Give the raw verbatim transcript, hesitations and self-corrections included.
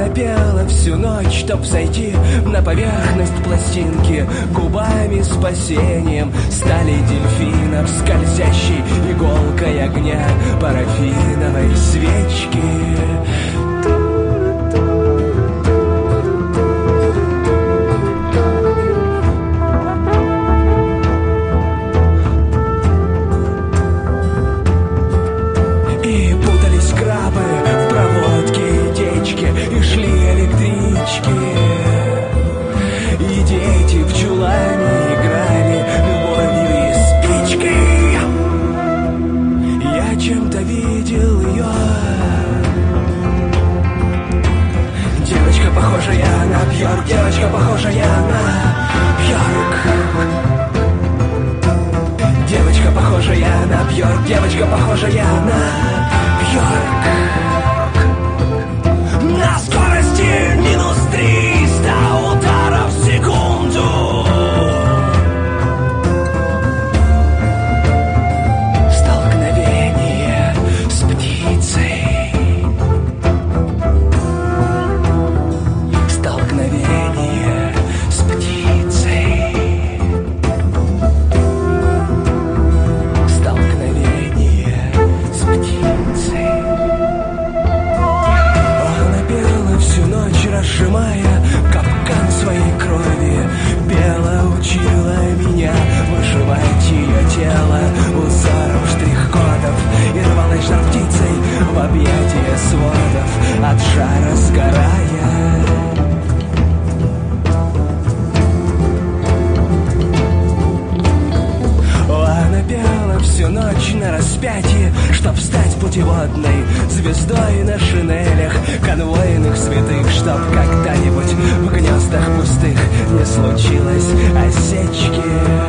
Она пела всю ночь, чтоб зайти на поверхность пластинки. Губами спасением стали дельфинов, скользящей иголкой огня парафиновой свечки. И шли электрички, и дети в чулане играли любовью и спичкой. Я чем-то видел ее. Девочка, похожая на Бьорк, девочка, похожая на Бьорк. Девочка, похожая на Бьорк, девочка, похожая на Бьорк. На скорости минус триста ударов в секунду. Столкновение с птицей. Столкновение с птицей. Столкновение с птицей. Всю ночь разжимая капкан своей крови, пела, учила меня вышивать ее тело узором штрих-кодов и рвалась жар птицей в объятия сводов, от жара сгорая. Она пела всю ночь на распятии, чтоб стать путеводной звездой на шинелях конвойных святых, чтоб когда-нибудь в гнездах пустых не случилось осечки.